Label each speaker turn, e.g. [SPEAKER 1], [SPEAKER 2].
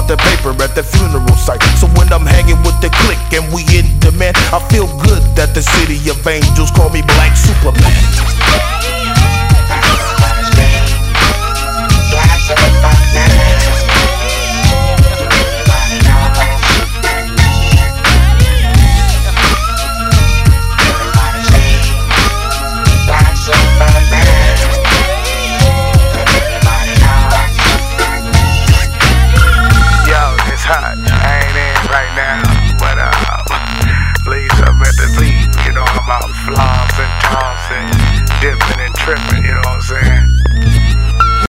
[SPEAKER 1] about the paper at the funeral site. So when I'm hanging with the clique and we in demand, I feel good that the city of angels call me Black Superman.
[SPEAKER 2] Flossing, tossing, dipping and tripping, you know what I'm saying?